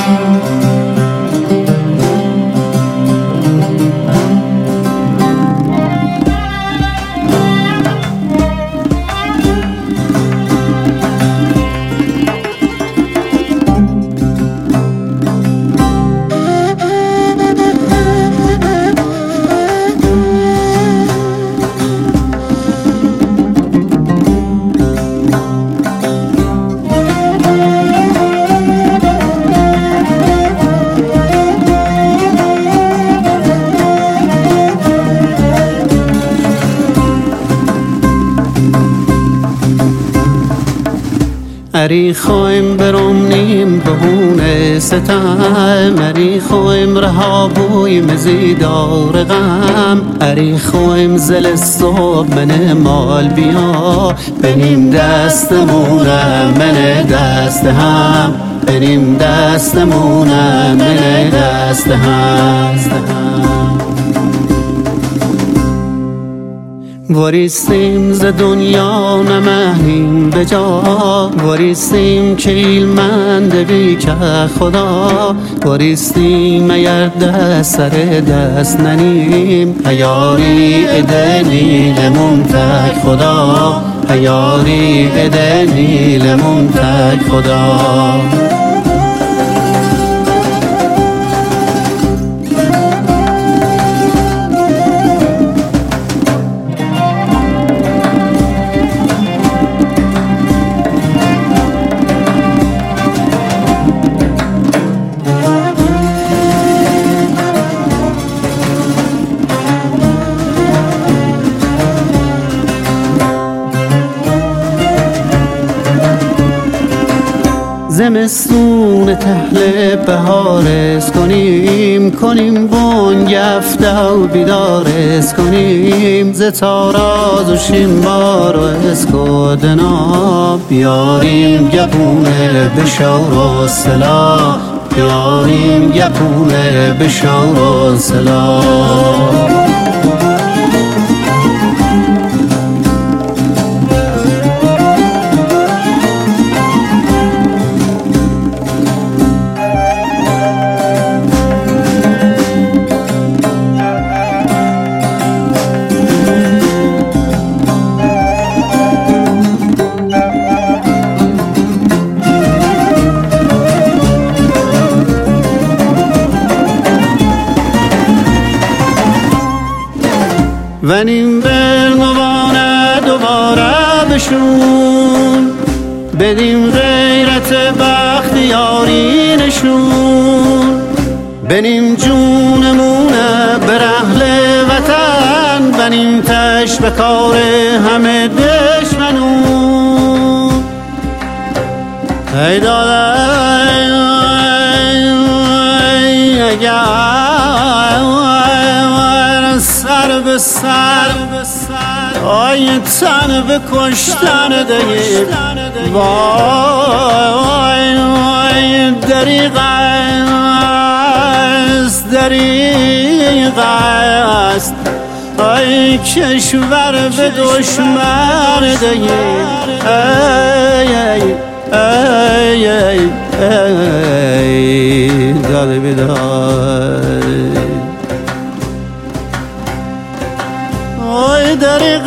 اری خویم برم نیم بهونه ستم، اری خویم رها بوی مزیدار غم، اری خویم زل صبح من مال بیا، بنیم دستمونه من دست هم، بنیم دستمونه من دست هم. وریستیم ز دنیا نمهیم به جا، وریستیم که ایلمند بی که خدا، وریستیم اگر دست سر دست ننیم، هیاری ادنیلمون تک خدا، هیاری ادنیلمون تک خدا. زمستون تهل بهارس کنیم، کنیم بانگ افته و بیدارس کنیم، ز تاراز و شینبار و اسکودنا، بیاریم گپونه به شور و سلا، بیاریم گپونه به شور و سلا. ونیم برنوانه دوباره بشون، بدیم غیرت بختیاری نشون، بنیم جونمونه بر اهل وطن، بنیم تش به کار همه دشمنون. ای دادای سر به سر آی تن به کشتن دهی، وای وای دریغ است دریغ است، آی کشور به دشمن دهی. ای ای ای ای دل بیدار، ای دریغ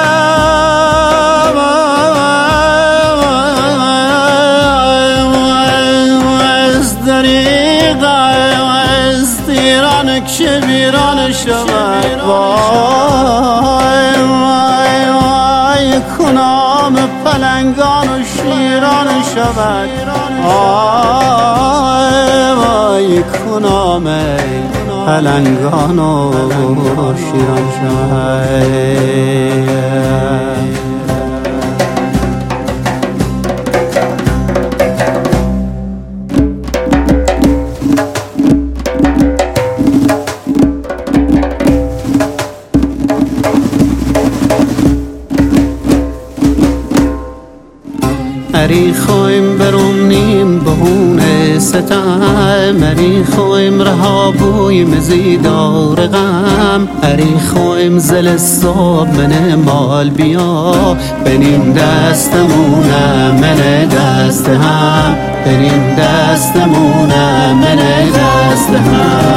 است دریغ است، ایران که ویران شود. وای وای وای کنام پلنگان و شیران شود، وای کنام پلنگان و شیران شود. اری خویم برم نیم بهونه ستم اری خویم رها بوی مزیدار غم اری خویم زل صاب من مال بیا بریم دستمونه من دست هم بریم دستمونه من دست هم